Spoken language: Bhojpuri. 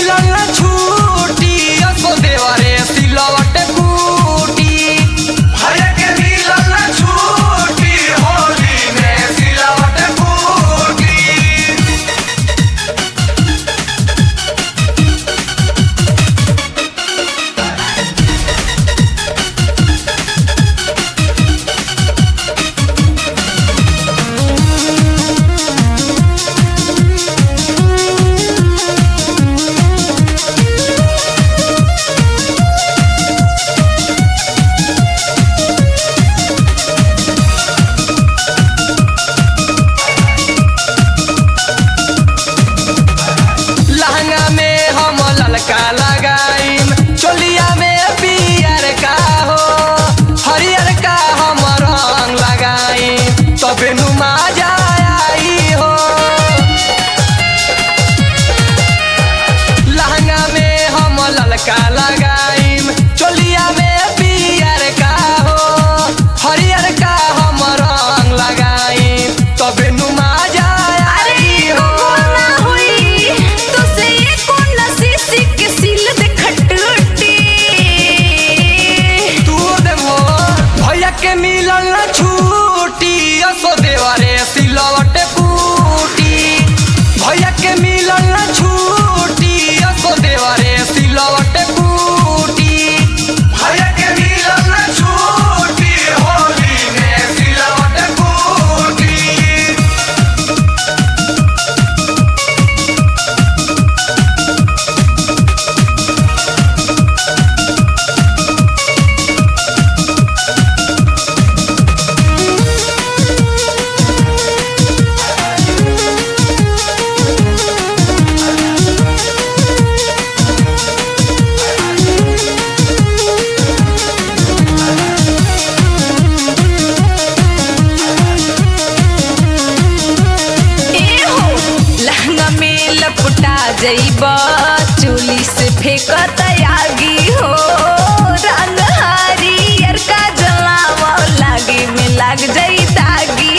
मिलल छूटी असो देवरे सिलवट कूटी भैया के मिलल छूटी होली में सिलवट कूटी। लहंगा में हम ललका लगाइम चोलिया में पियर का हो हरियर का हम रंग लगाइम तबे नु मजा आई हो। लहंगा में हम ललका लगाइम चोलिया में पियर का हो हरियर का हम रंग लगाइम तबे नु मजा आई हो। के मिलल छूटी असो देवरे सिलवट कूटी भैया के मिलल छूटी असो देवरे सिलवट कूटी भैया के मिलल छूटी होली में सिलवट कूटी। लपटा जइबा चोली से फेंकत आगी हो रंग हरियर का जलावा लागे में लाग जाई दागी